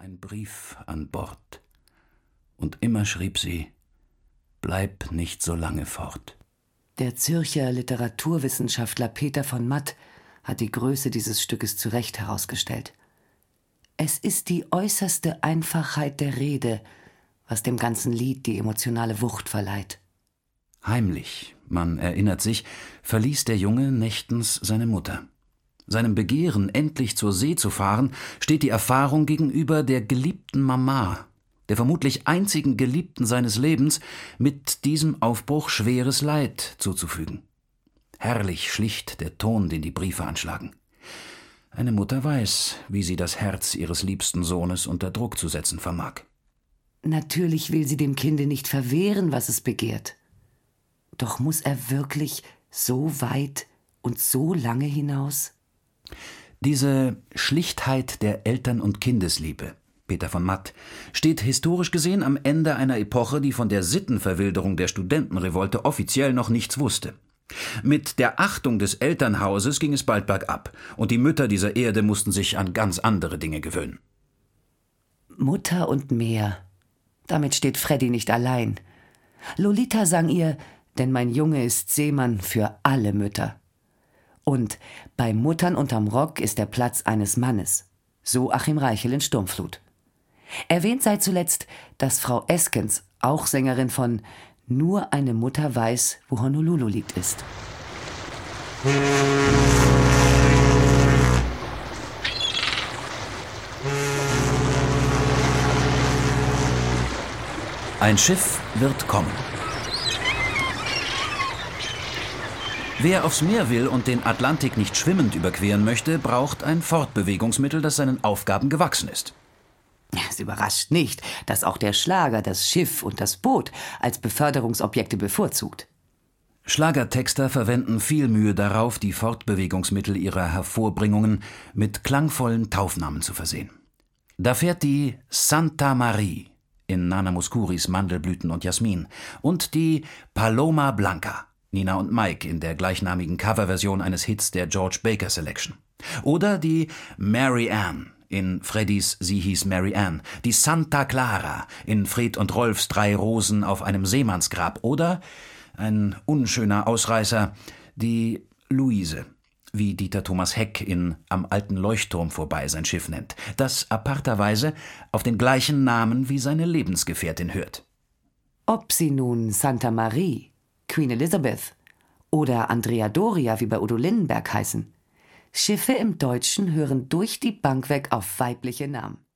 ein Brief an Bord. Und immer schrieb sie: »Bleib nicht so lange fort.« Der Zürcher Literaturwissenschaftler Peter von Matt hat die Größe dieses Stückes zu Recht herausgestellt. Es ist die äußerste Einfachheit der Rede, was dem ganzen Lied die emotionale Wucht verleiht. Heimlich, man erinnert sich, verließ der Junge nächtens seine Mutter. Seinem Begehren, endlich zur See zu fahren, steht die Erfahrung gegenüber der geliebten Mama, der vermutlich einzigen Geliebten seines Lebens, mit diesem Aufbruch schweres Leid zuzufügen. Herrlich schlicht der Ton, den die Briefe anschlagen. Eine Mutter weiß, wie sie das Herz ihres liebsten Sohnes unter Druck zu setzen vermag. Natürlich will sie dem Kinde nicht verwehren, was es begehrt. Doch muss er wirklich so weit und so lange hinaus? Diese Schlichtheit der Eltern- und Kindesliebe, Peter von Matt, steht historisch gesehen am Ende einer Epoche, die von der Sittenverwilderung der Studentenrevolte offiziell noch nichts wusste. Mit der Achtung des Elternhauses ging es bald bergab, und die Mütter dieser Erde mussten sich an ganz andere Dinge gewöhnen. Mutter und Meer. Damit steht Freddy nicht allein. Lolita sang ihr: »Denn mein Junge ist Seemann für alle Mütter.« Und bei Muttern unterm Rock ist der Platz eines Mannes. So Achim Reichel in Sturmflut. Erwähnt sei zuletzt, dass Frau Eskens, auch Sängerin von »Nur eine Mutter weiß, wo Honolulu liegt« ist. Ein Schiff wird kommen. Wer aufs Meer will und den Atlantik nicht schwimmend überqueren möchte, braucht ein Fortbewegungsmittel, das seinen Aufgaben gewachsen ist. Es überrascht nicht, dass auch der Schlager das Schiff und das Boot als Beförderungsobjekte bevorzugt. Schlagertexter verwenden viel Mühe darauf, die Fortbewegungsmittel ihrer Hervorbringungen mit klangvollen Taufnamen zu versehen. Da fährt die Santa Marie in Nana Mouskouris Mandelblüten und Jasmin und die Paloma Blanca, Nina und Mike in der gleichnamigen Coverversion eines Hits der George Baker Selection. Oder die Mary Ann in Freddys Sie hieß Mary Ann, die Santa Clara in Fred und Rolfs 3 Rosen auf einem Seemannsgrab oder, ein unschöner Ausreißer, die Luise, wie Dieter Thomas Heck in Am alten Leuchtturm vorbei sein Schiff nennt, das aparterweise auf den gleichen Namen wie seine Lebensgefährtin hört. Ob sie nun Santa Marie, Queen Elizabeth oder Andrea Doria wie bei Udo Lindenberg heißen, Schiffe im Deutschen hören durch die Bank weg auf weibliche Namen.